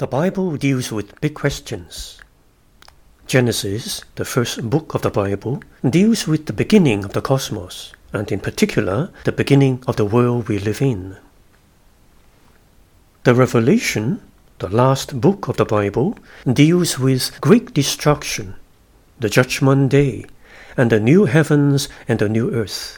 The Bible deals with big questions. Genesis, the first book of the Bible, deals with the beginning of the cosmos, and in particular, the beginning of the world we live in. The Revelation, the last book of the Bible, deals with great destruction, the judgment day, and the new heavens and the new earth.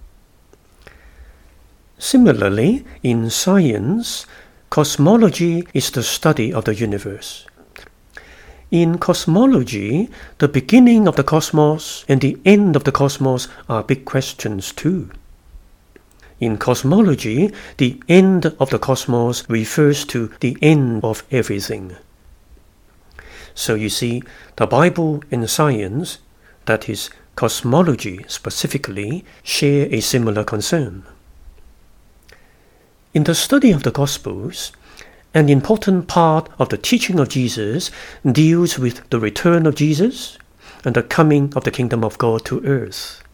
Similarly, in science, cosmology is the study of the universe. In cosmology, the beginning of the cosmos and the end of the cosmos are big questions too. In cosmology, the end of the cosmos refers to the end of everything. So you see, the Bible and science, that is, cosmology specifically, share a similar concern. In the study of the Gospels, an important part of the teaching of Jesus deals with the return of Jesus and the coming of the kingdom of God to earth.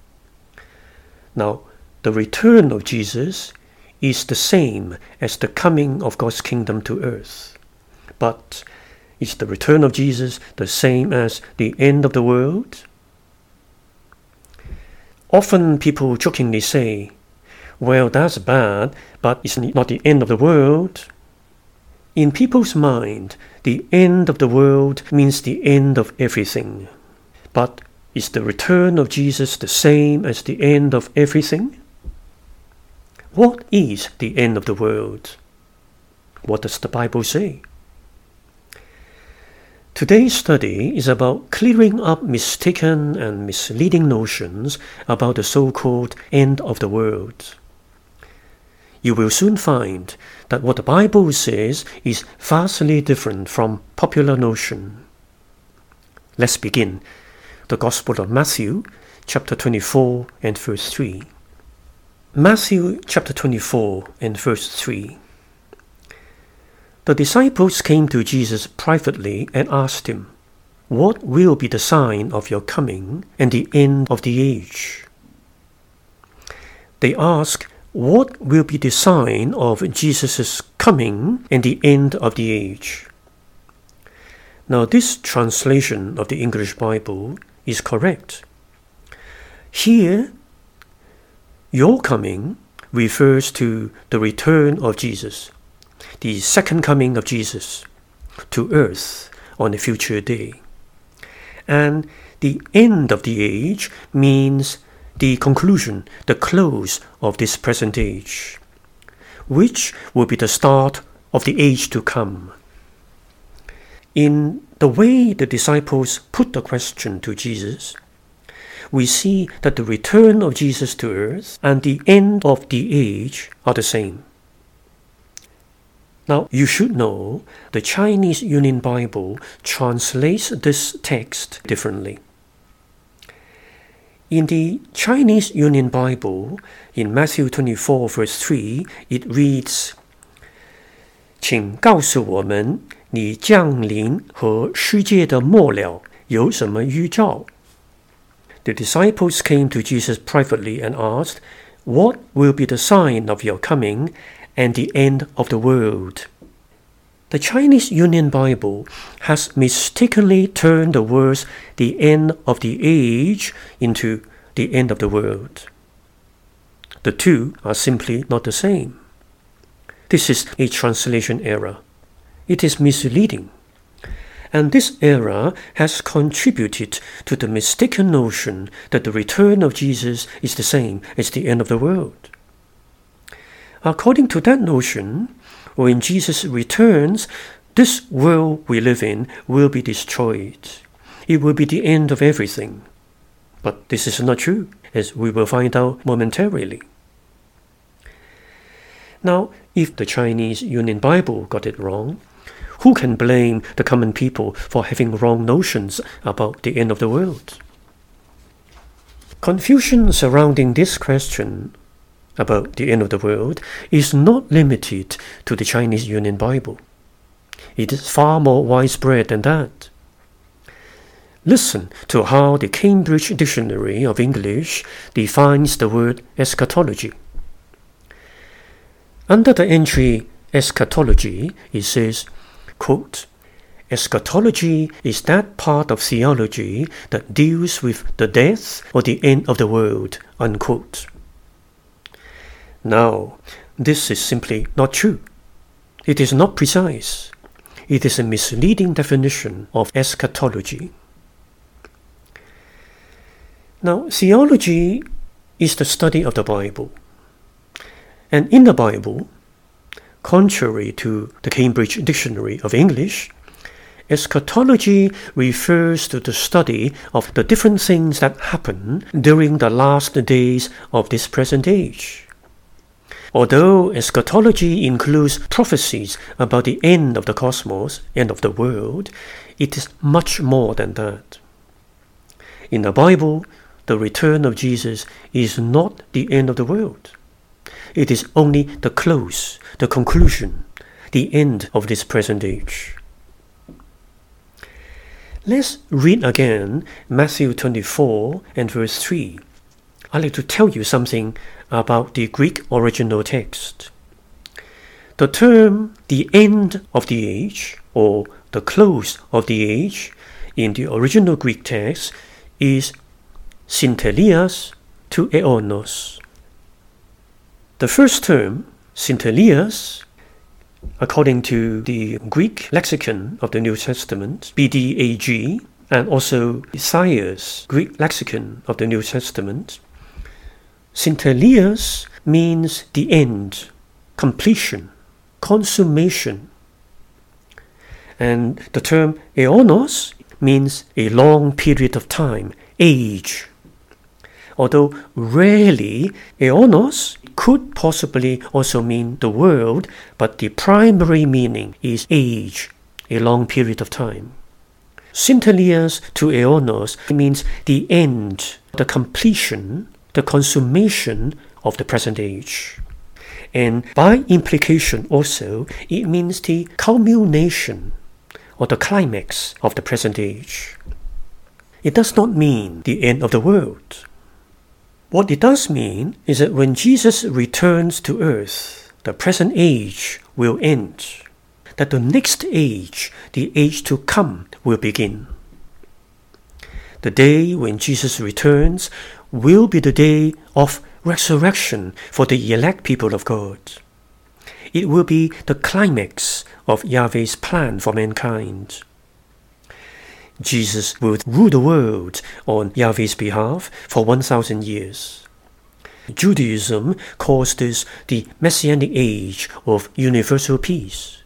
Now, the return of Jesus is the same as the coming of God's kingdom to earth. But is the return of Jesus the same as the end of the world? Often people jokingly say, well, that's bad, but it's not the end of the world. In people's mind, the end of the world means the end of everything. But is the return of Jesus the same as the end of everything? What is the end of the world? What does the Bible say? Today's study is about clearing up mistaken and misleading notions about the so-called end of the world. You will soon find that what the Bible says is vastly different from popular notion. Let's begin. The Gospel of Matthew, chapter 24 and verse 3. Matthew chapter 24 and verse 3. The disciples came to Jesus privately and asked him, "What will be the sign of your coming and the end of the age?" They ask, what will be the sign of Jesus' coming and the end of the age? Now, this translation of the English Bible is correct. Here, your coming refers to the return of Jesus, the second coming of Jesus to earth on a future day. And the end of the age means the conclusion, the close of this present age, which will be the start of the age to come. In the way the disciples put the question to Jesus, we see that the return of Jesus to earth and the end of the age are the same. Now, you should know the Chinese Union Bible translates this text differently. In the Chinese Union Bible, in Matthew 24 verse 3, it reads, 请告诉我们你降临和世界的末了有什么预兆? The disciples came to Jesus privately and asked, what will be the sign of your coming and the end of the world? The Chinese Union Bible has mistakenly turned the words the end of the age into the end of the world. The two are simply not the same. This is a translation error. It is misleading. And this error has contributed to the mistaken notion that the return of Jesus is the same as the end of the world. According to that notion, when Jesus returns, this world we live in will be destroyed. It will be the end of everything. But this is not true, as we will find out momentarily. Now, if the Chinese Union Bible got it wrong, who can blame the common people for having wrong notions about the end of the world? Confusion surrounding this question about the end of the world is not limited to the Chinese Union Bible. It is far more widespread than that. Listen to how the Cambridge Dictionary of English defines the word eschatology. Under the entry eschatology, it says, quote, "Eschatology is that part of theology that deals with the death or the end of the world," unquote. Now, this is simply not true. It is not precise. It is a misleading definition of eschatology. Now, theology is the study of the Bible. And in the Bible, contrary to the Cambridge Dictionary of English, eschatology refers to the study of the different things that happen during the last days of this present age. Although eschatology includes prophecies about the end of the cosmos and of the world, it is much more than that. In the Bible, the return of Jesus is not the end of the world. It is only the close, the conclusion, the end of this present age. Let's read again Matthew 24 and verse 3. I'd like to tell you something about the Greek original text. The term "the end of the age" or "the close of the age" in the original Greek text is syntelias to aeonos. The first term, syntelias, according to the Greek lexicon of the New Testament, BDAG, and also Thayer's Greek lexicon of the New Testament, syntelias means the end, completion, consummation. And the term aeonos means a long period of time, age. Although rarely, aeonos could possibly also mean the world, but the primary meaning is age, a long period of time. Syntelias to aeonos means the end, the completion, the consummation of the present age. And by implication also, it means the culmination or the climax of the present age. It does not mean the end of the world. What it does mean is that when Jesus returns to earth, the present age will end, that the next age, the age to come, will begin. The day when Jesus returns will be the day of resurrection for the elect people of God. It will be the climax of Yahweh's plan for mankind. Jesus will rule the world on Yahweh's behalf for 1,000 years. Judaism calls this the Messianic age of universal peace.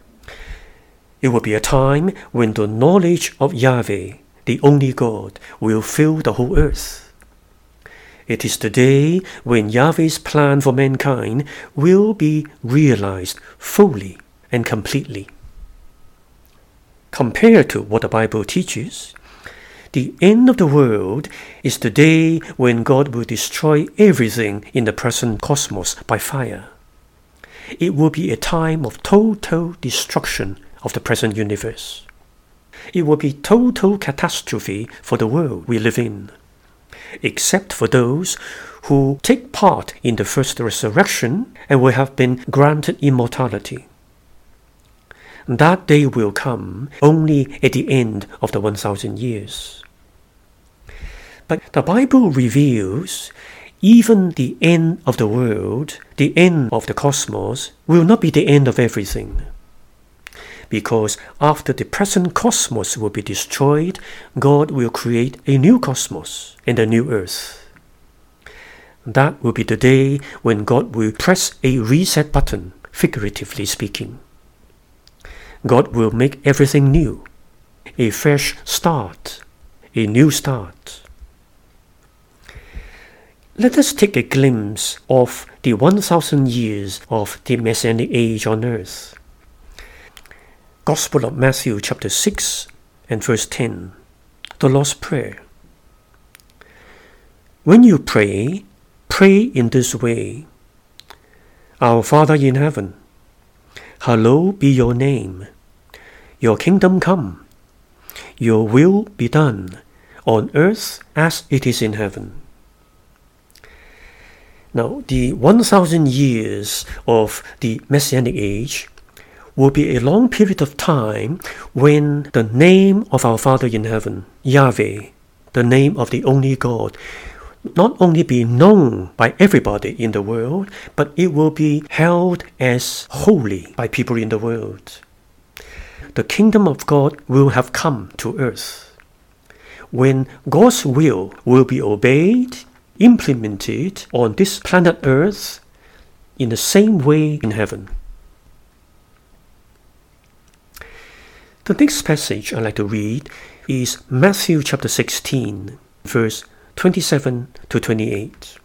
It will be a time when the knowledge of Yahweh, the only God, will fill the whole earth. It is the day when Yahweh's plan for mankind will be realized fully and completely. Compared to what the Bible teaches, the end of the world is the day when God will destroy everything in the present cosmos by fire. It will be a time of total destruction of the present universe. It will be total catastrophe for the world we live in, except for those who take part in the first resurrection and will have been granted immortality. That day will come only at the end of the 1,000 years. But the Bible reveals even the end of the world, the end of the cosmos, will not be the end of everything. Because after the present cosmos will be destroyed, God will create a new cosmos and a new earth. That will be the day when God will press a reset button, figuratively speaking. God will make everything new, a fresh start, a new start. Let us take a glimpse of the 1,000 years of the Messianic age on earth. Gospel of Matthew chapter 6 and verse 10, the Lord's Prayer. When you pray, pray in this way. Our Father in heaven, hallowed be your name. Your kingdom come. Your will be done on earth as it is in heaven. Now, the 1,000 years of the Messianic age will be a long period of time when the name of our Father in heaven, Yahweh, the name of the only God, not only be known by everybody in the world, but it will be held as holy by people in the world. The kingdom of God will have come to earth, when God's will be obeyed, implemented on this planet Earth in the same way in heaven. The next passage I'd like to read is Matthew chapter 16, verse 27 to 28.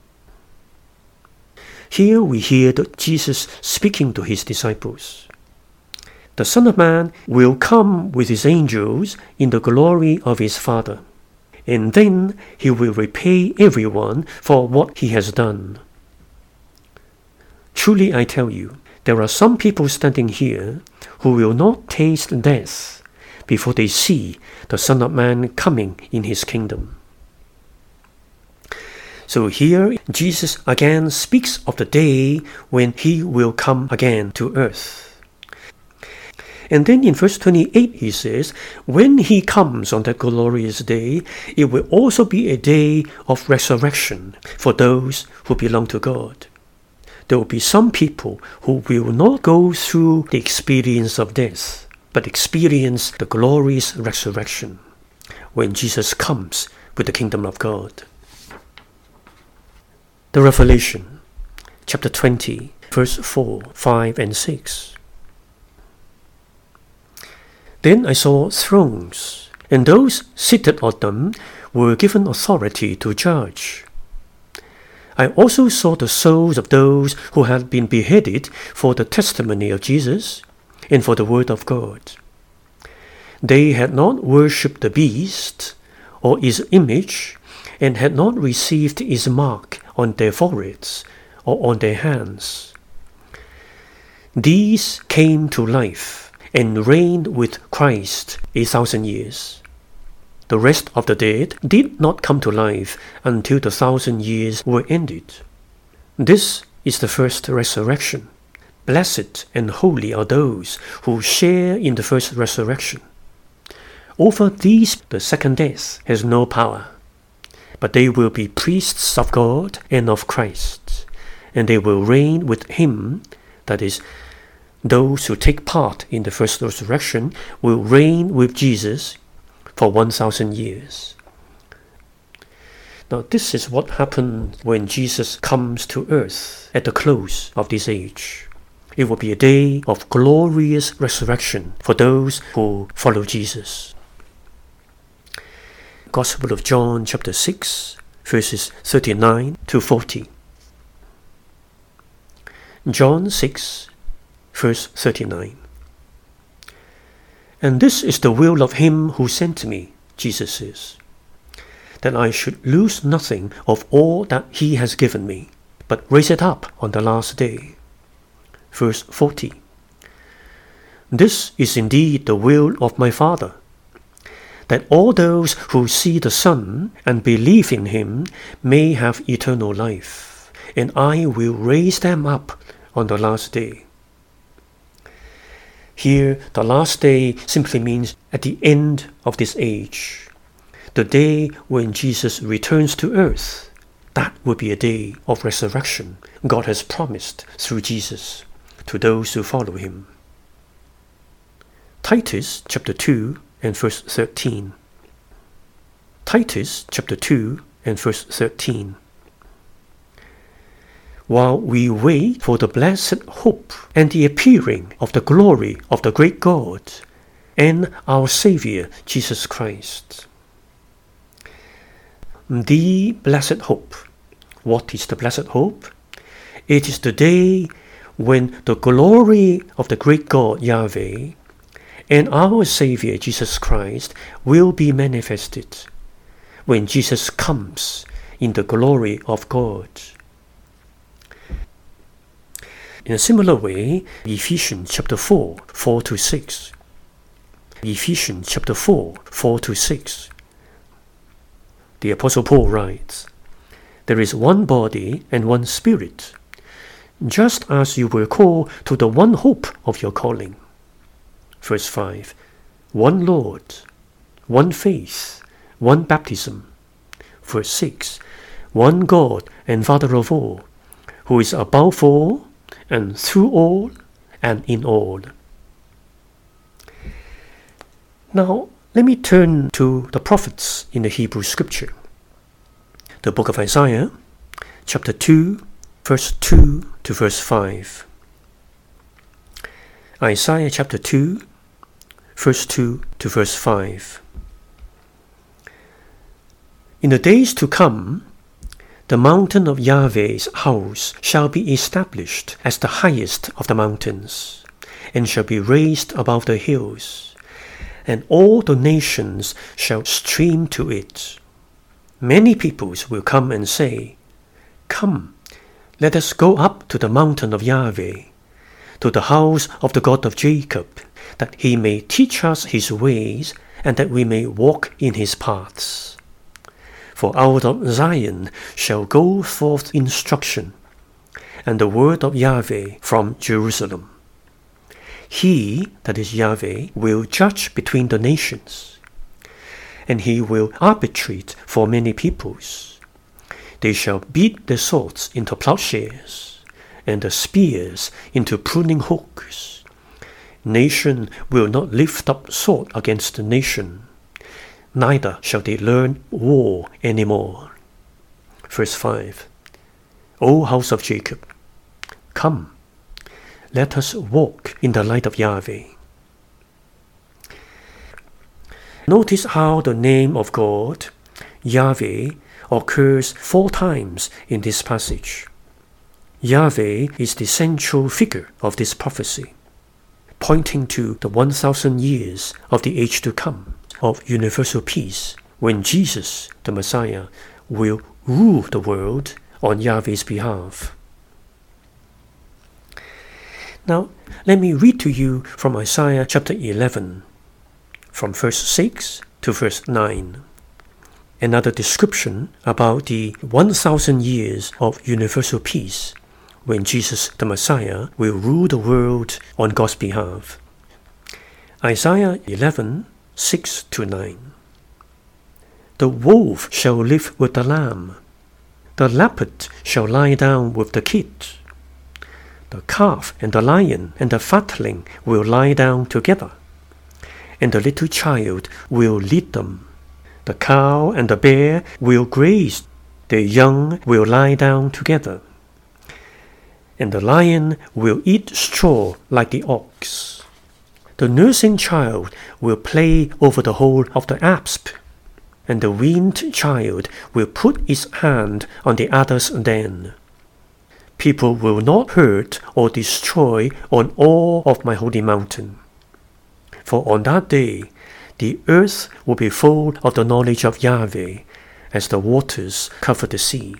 Here we hear Jesus speaking to his disciples. The Son of Man will come with his angels in the glory of his Father, and then he will repay everyone for what he has done. Truly I tell you, there are some people standing here who will not taste death before they see the Son of Man coming in his kingdom. So here Jesus again speaks of the day when he will come again to earth. And then in verse 28 he says, when he comes on that glorious day, it will also be a day of resurrection for those who belong to God. There will be some people who will not go through the experience of death, but experience the glorious resurrection when Jesus comes with the kingdom of God. The Revelation, chapter 20, verse 4, 5, and 6. Then I saw thrones, and those seated on them were given authority to judge. I also saw the souls of those who had been beheaded for the testimony of Jesus and for the word of God. They had not worshipped the beast or his image, and had not received his mark on their foreheads or on their hands. These came to life and reigned with Christ 1,000 years. The rest of the dead did not come to life until the 1,000 years were ended. This is the first resurrection. Blessed and holy are those who share in the first resurrection. Over these the second death has no power, but they will be priests of God and of Christ, and they will reign with him, that is, those who take part in the first resurrection will reign with Jesus for 1,000 years. Now this is what happens when Jesus comes to earth at the close of this age. It will be a day of glorious resurrection for those who follow Jesus. Gospel of John chapter 6, verses 39 to 40. John 6, verse 39. And this is the will of him who sent me, Jesus says, that I should lose nothing of all that he has given me, but raise it up on the last day. Verse 40. This is indeed the will of my Father, that all those who see the Son and believe in him may have eternal life, and I will raise them up on the last day. Here, the last day simply means at the end of this age, the day when Jesus returns to earth. That will be a day of resurrection God has promised through Jesus to those who follow him. Titus chapter 2 and verse 13. Titus chapter 2 and verse 13. While we wait for the blessed hope and the appearing of the glory of the great God and our Savior Jesus Christ. The blessed hope. What is the blessed hope? It is the day when the glory of the great God Yahweh and our Savior Jesus Christ will be manifested, when Jesus comes in the glory of God. In a similar way, Ephesians chapter 4, 4 to 6. Ephesians chapter 4, 4 to 6. The Apostle Paul writes, there is one body and one spirit, just as you were called to the one hope of your calling. Verse 5. One Lord, one faith, one baptism. Verse 6. One God and Father of all, who is above all, and through all, and in all. Now, let me turn to the prophets in the Hebrew Scripture. The book of Isaiah, chapter 2, verse 2 to verse 5. Isaiah chapter 2, verse 2 to verse 5. In the days to come, the mountain of Yahweh's house shall be established as the highest of the mountains, and shall be raised above the hills, and all the nations shall stream to it. Many peoples will come and say, Come, let us go up to the mountain of Yahweh, to the house of the God of Jacob, that he may teach us his ways, and that we may walk in his paths. For out of Zion shall go forth instruction, and the word of Yahweh from Jerusalem. He, that is Yahweh, will judge between the nations, and he will arbitrate for many peoples. They shall beat the swords into plowshares, and the spears into pruning hooks. Nation will not lift up sword against nation, neither shall they learn war any more. Verse 5. O house of Jacob, come, let us walk in the light of Yahweh. Notice how the name of God, Yahweh, occurs 4 times in this passage. Yahweh is the central figure of this prophecy, pointing to the 1,000 years of the age to come, of universal peace, when Jesus, the Messiah, will rule the world on Yahweh's behalf. Now, let me read to you from Isaiah chapter 11, from verse 6 to verse 9. Another description about the 1,000 years of universal peace, when Jesus, the Messiah, will rule the world on God's behalf. Isaiah 11, 6 to 9. The wolf shall live with the lamb. The leopard shall lie down with the kid. The calf and the lion and the fatling will lie down together, and the little child will lead them. The cow and the bear will graze. The young will lie down together, and the lion will eat straw like the ox. The nursing child will play over the hole of the asp, and the weaned child will put its hand on the adder's den. People will not hurt or destroy on all of my holy mountain. For on that day, the earth will be full of the knowledge of Yahweh, as the waters cover the sea.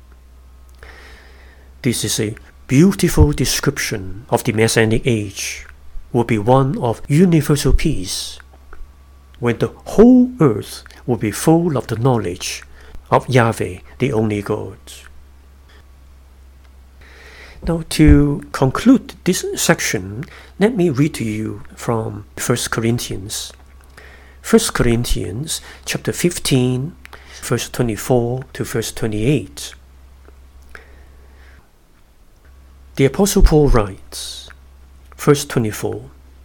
This is a beautiful description of the Messianic age, will be one of universal peace, when the whole earth will be full of the knowledge of Yahweh, the only God. Now, to conclude this section, let me read to you from 1 Corinthians. 1 Corinthians chapter 15, verse 24 to verse 28. The Apostle Paul writes, verse 24,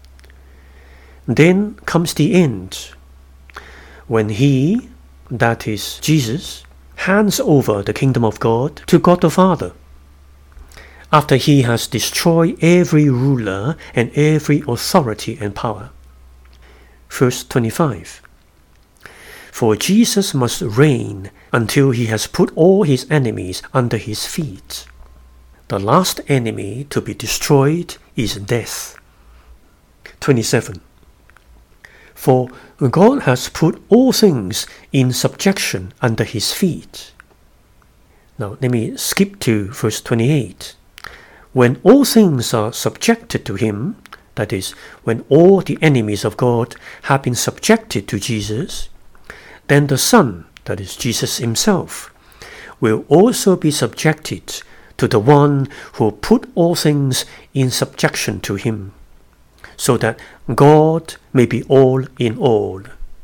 Then comes the end, when he, that is Jesus, hands over the kingdom of God to God the Father, after he has destroyed every ruler and every authority and power. Verse 25, For Jesus must reign until he has put all his enemies under his feet. The last enemy to be destroyed is death. 27, For God has put all things in subjection under his feet. Now let me skip to verse 28. When all things are subjected to him, that is, when all the enemies of God have been subjected to Jesus, then the Son, that is Jesus himself, will also be subjected to the one who put all things in subjection to him, so that God may be all in all.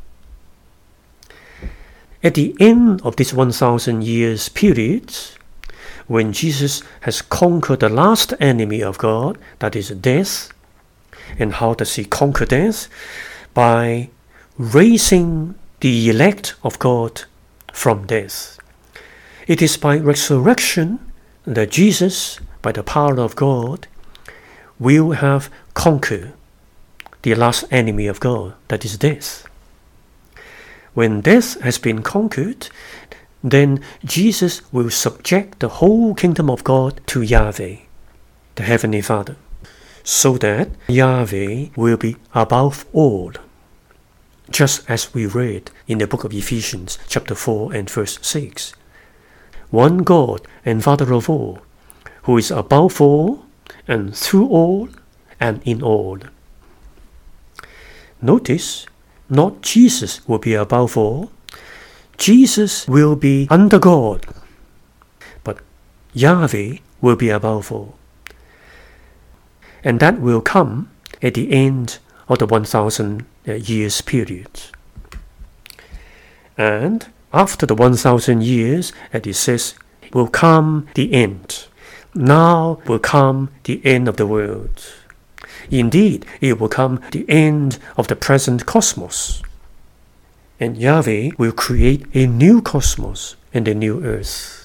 At the end of this 1,000 years period, when Jesus has conquered the last enemy of God, that is death, and how does he conquer death? By raising the elect of God from death. It is by resurrection that Jesus, by the power of God, will have conquered the last enemy of God, that is death. When death has been conquered, then Jesus will subject the whole kingdom of God to Yahweh, the Heavenly Father, so that Yahweh will be above all, just as we read in the book of Ephesians chapter 4 and verse 6. One God and Father of all, who is above all and through all and in all. Notice, not Jesus will be above all. Jesus will be under God, but Yahweh will be above all. And that will come at the end of the 1,000 years period. And after the 1,000 years, as it says, will come the end. Now will come the end of the world. Indeed, it will come the end of the present cosmos. And Yahweh will create a new cosmos and a new earth.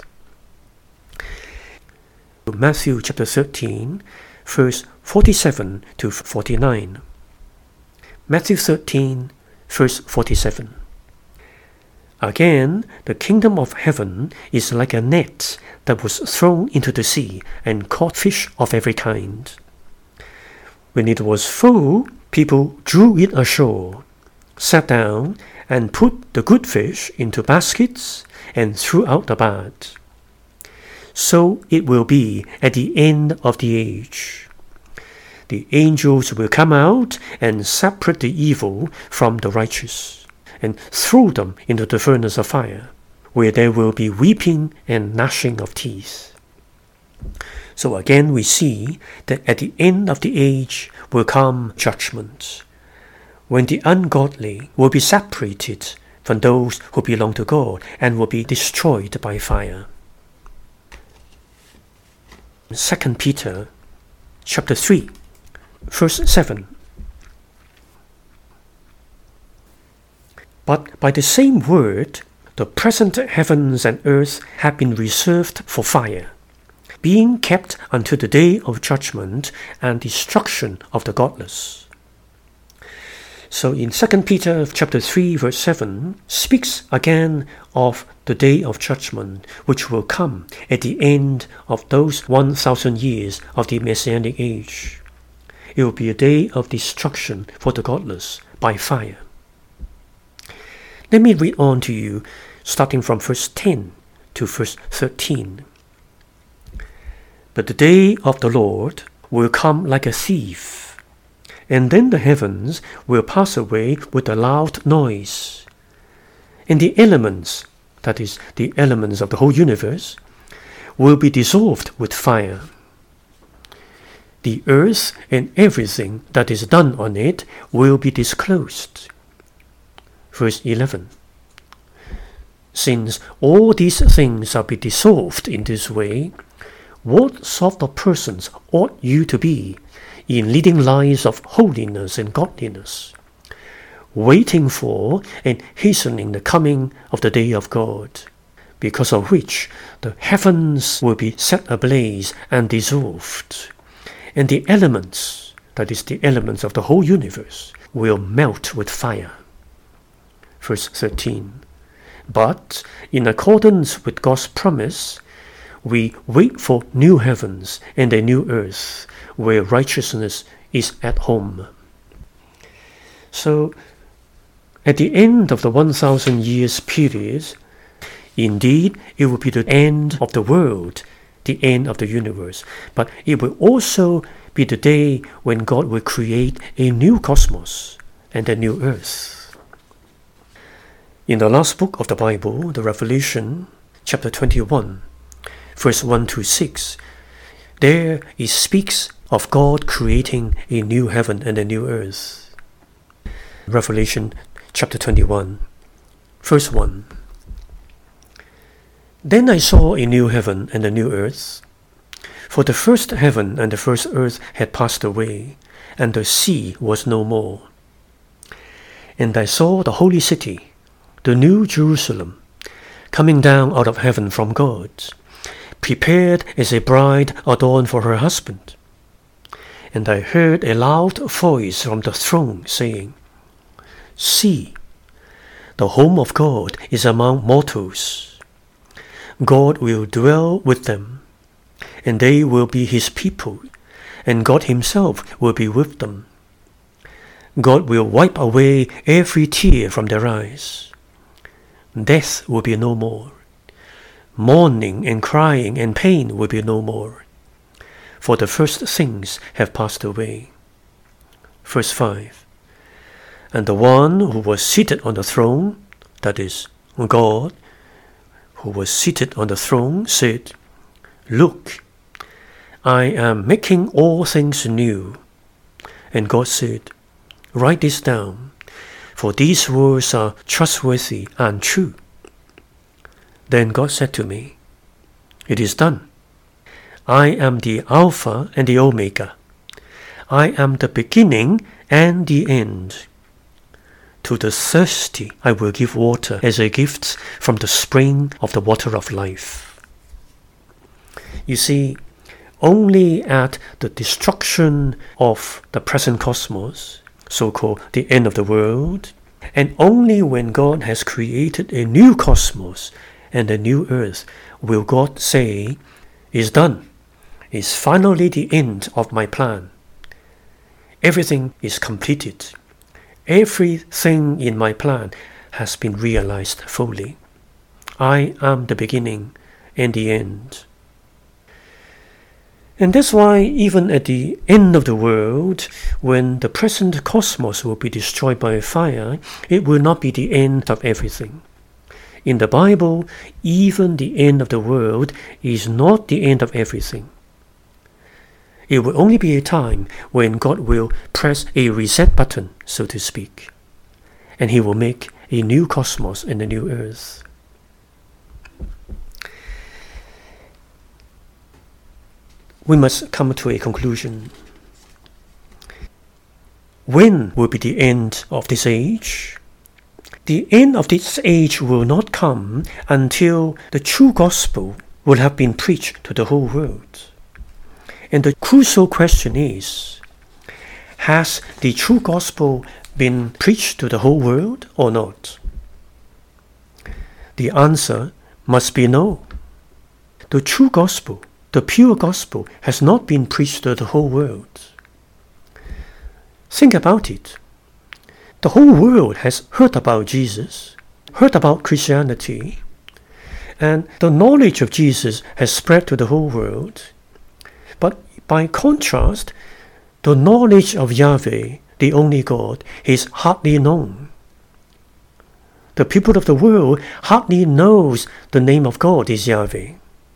Matthew chapter 13, verse 47 to 49. Matthew 13, verse 47. Again, the kingdom of heaven is like a net that was thrown into the sea and caught fish of every kind. When it was full, people drew it ashore, sat down, and put the good fish into baskets and threw out the bad. So it will be at the end of the age. The angels will come out and separate the evil from the righteous, and throw them into the furnace of fire, where there will be weeping and gnashing of teeth. So again we see that at the end of the age will come judgment, when the ungodly will be separated from those who belong to God and will be destroyed by fire. 2 Peter chapter 3, verse 7. But by the same word, the present heavens and earth have been reserved for fire, being kept until the day of judgment and destruction of the godless. So in 2 Peter chapter 3 verse 7 speaks again of the day of judgment which will come at the end of those 1,000 years of the Messianic age. It will be a day of destruction for the godless by fire. Let me read on to you, starting from verse 10 to verse 13. But the day of the Lord will come like a thief, and then the heavens will pass away with a loud noise, and the elements, that is, the elements of the whole universe, will be dissolved with fire. The earth and everything that is done on it will be disclosed. Verse 11. Since all these things are be dissolved in this way, what sort of persons ought you to be in leading lives of holiness and godliness, waiting for and hastening the coming of the day of God, because of which the heavens will be set ablaze and dissolved, and the elements, that is, the elements of the whole universe, will melt with fire. Verse 13. But in accordance with God's promise, we wait for new heavens and a new earth where righteousness is at home. So, at the end of the 1,000 years period, indeed it will be the end of the world, the end of the universe, but it will also be the day when God will create a new cosmos and a new earth. In the last book of the Bible, the Revelation, chapter 21, verse 1 to 6, there it speaks of God creating a new heaven and a new earth. Revelation chapter 21, verse 1. Then I saw a new heaven and a new earth, for the first heaven and the first earth had passed away, and the sea was no more. And I saw the holy city, the new Jerusalem, coming down out of heaven from God, prepared as a bride adorned for her husband. And I heard a loud voice from the throne saying, See, the home of God is among mortals. God will dwell with them, and they will be his people, and God himself will be with them. God will wipe away every tear from their eyes. Death will be no more. Mourning and crying and pain will be no more, for the first things have passed away. Verse 5. And the one who was seated on the throne, that is, God, who was seated on the throne, said, Look, I am making all things new. And God said, Write this down, for these words are trustworthy and true. Then God said to me, It is done. I am the Alpha and the Omega. I am the beginning and the end. To the thirsty I will give water as a gift from the spring of the water of life. You see, only at the destruction of the present cosmos, so-called the end of the world, and only when God has created a new cosmos and a new earth will God say, It's done. It's finally the end of my plan. Everything is completed. Everything in my plan has been realized fully. I am the beginning and the end. And that's why even at the end of the world, when the present cosmos will be destroyed by fire, it will not be the end of everything. In the Bible, even the end of the world is not the end of everything. It will only be a time when God will press a reset button, so to speak, and he will make a new cosmos and a new earth. We must come to a conclusion. When will be the end of this age? The end of this age will not come until the true gospel will have been preached to the whole world. And the crucial question is, has the true gospel been preached to the whole world or not? The answer must be no. The true gospel, the pure gospel, has not been preached to the whole world. Think about it. The whole world has heard about Jesus, heard about Christianity, and the knowledge of Jesus has spread to the whole world. But by contrast, the knowledge of Yahweh, the only God, is hardly known. The people of the world hardly knows the name of God is Yahweh.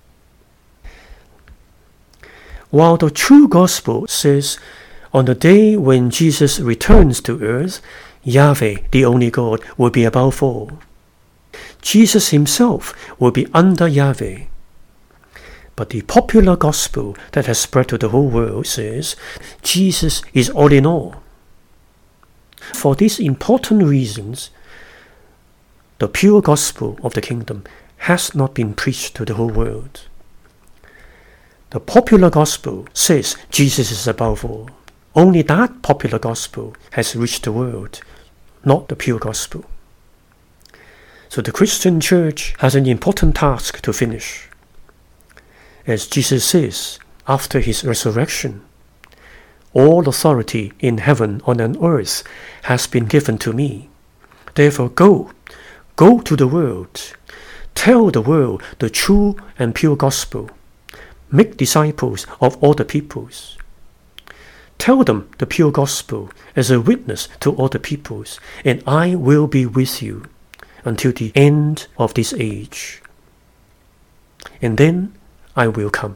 While the true gospel says, on the day when Jesus returns to earth, Yahweh, the only God, will be above all. Jesus himself will be under Yahweh. But the popular gospel that has spread to the whole world says, Jesus is all in all. For these important reasons, the pure gospel of the kingdom has not been preached to the whole world. The popular gospel says Jesus is above all. Only that popular gospel has reached the world, not the pure gospel. So the Christian church has an important task to finish. As Jesus says after his resurrection, all authority in heaven and on earth has been given to me. Therefore go to the world, tell the world the true and pure gospel. Make disciples of all the peoples. Tell them the pure gospel as a witness to all the peoples, and I will be with you until the end of this age. And then I will come.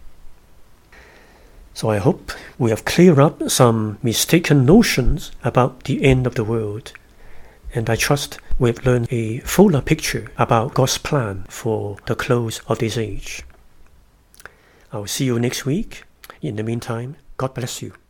So I hope we have cleared up some mistaken notions about the end of the world, and I trust we've learned a fuller picture about God's plan for the close of this age. I'll see you next week. In the meantime, God bless you.